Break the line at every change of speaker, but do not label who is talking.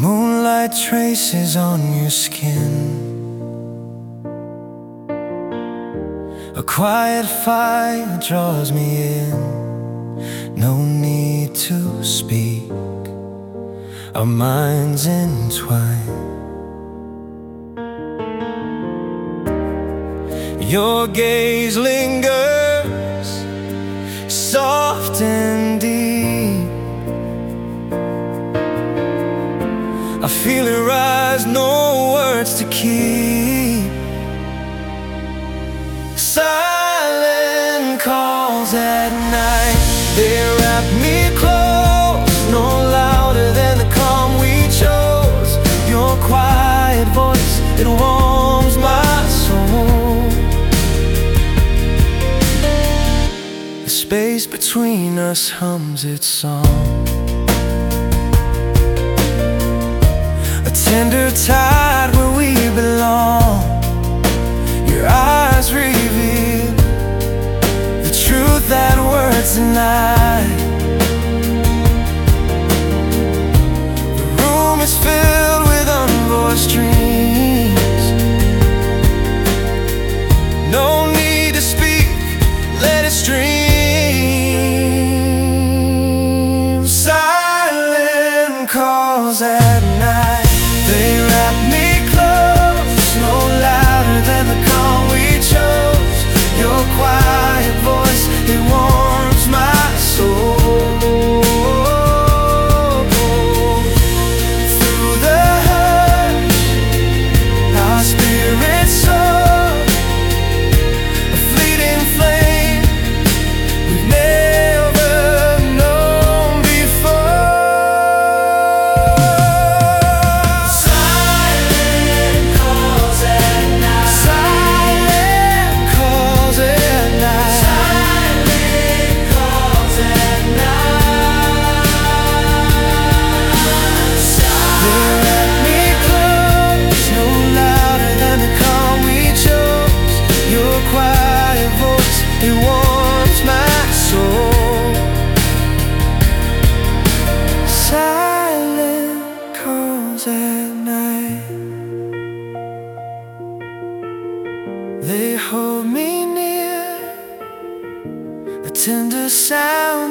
Moonlight traces on your skin. A quiet fire draws me in. No need to speak, our minds entwine. Your gaze lingers, soft and deep. I feel it rise, no words to keep. Silent calls at night, they wrap me close, no louder than the calm we chose. Your quiet voice, it warms my soul. The space between us hums its song. A tender tide where we belong. Your eyes reveal the truth that words deny. The room is filled with unvoiced dreams. No need to speak, let it stream. Silent calls at night, they wrap me close, no louder than the calm we chose. Your quiet voice, it warms my soul. Through the hush, our spirits soar, a fleeting flame we've never known before. Silent calls at night. Silent calls at night. Silent calls at night. They wrap me close, no louder than the calm we chose. Your quiet voice, it warms my soul. Silent calls at night, they hold me near. A tender sound